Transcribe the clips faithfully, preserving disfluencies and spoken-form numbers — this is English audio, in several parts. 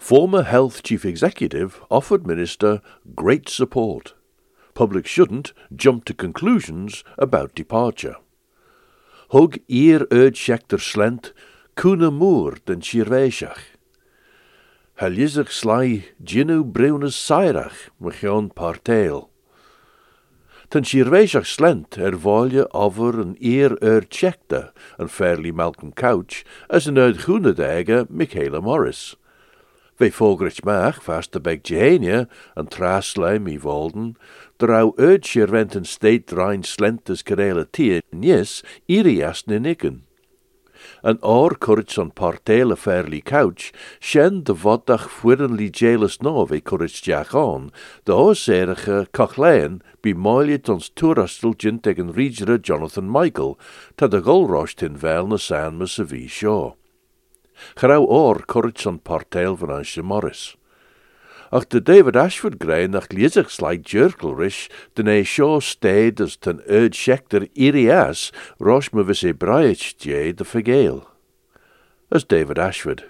Former Health Chief Executive offered Minister great support. Public shouldn't jump to conclusions about departure. Hug eer uit schechter slent, kuna moer den shirweishach. Haljizig slai ginu brunes sairach, mechion parteil. Ten shirweishach slent er volje over een eer uit schechter, een fairly Malcolm Couch, as een uit groene dage Michaela Morris. Wij volgrich maag vast de beg Jehenia en traslij mi volden, drau uit shirwenten state rein slentes kerele tie nies irias niniken. Een oor courage on partele fairly couch, shen de voddag fueren li jealous no ve courage jachon, de oorserige cochlein bi moiliet ons toerastel jint tegen regere Jonathan Michael, ta de golrost in vel na san me se vi shaw. Grauw oor courage on parteel van Ansje Morris. Ach de David Ashford grein nach liezig slijk jerkelrish, den e shaw stayed as ten uit schechter irias, rosh me vis e braich jay de vergeel. As David Ashford.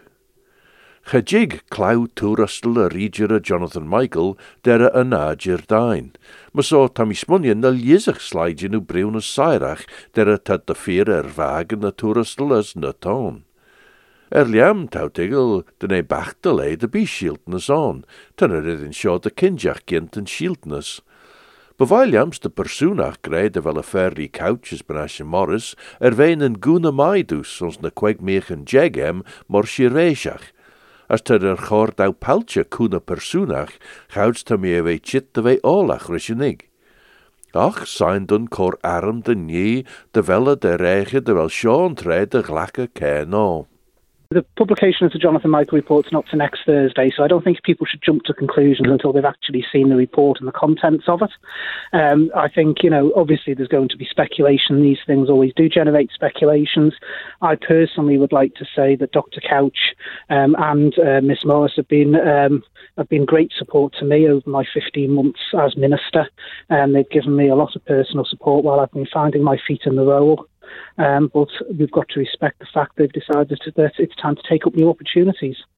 Chajig clow toerastel a regere Jonathan Michael, dere a nager dain. Ma so Tommy Smunnion na liezig slijk nu brunes sairach, dere tat de vier er wagen na toerastel as na toon. Er liam tautigel den e bachtel e de bishiltnes on, ten er in sjo de kinjach gint en shiltnes. Bevailiams de persoonach greide wel a fairly couches benasje Morris, er wein en goene maidus ons na kweg meechen jegem mor shirweishach. As ter er chor dau paltje koene persoonach, gouds te mee wei chit de wei olach risjenig. Ach, zijn dun cor arm de nie, de welle de rege de wel sjo de glakke ke no. The publication of the Jonathan Michael report is not to next Thursday, so I don't think people should jump to conclusions until they've actually seen the report and the contents of it. Um, I think, you know, obviously there's going to be speculation. These things always do generate speculations. I personally would like to say that Doctor Couch um, and uh, Miss Morris have been um, have been great support to me over my fifteen months as Minister. Um, they've given me a lot of personal support while I've been finding my feet in the role. Um, but we've got to respect the fact they've decided that it's time to take up new opportunities.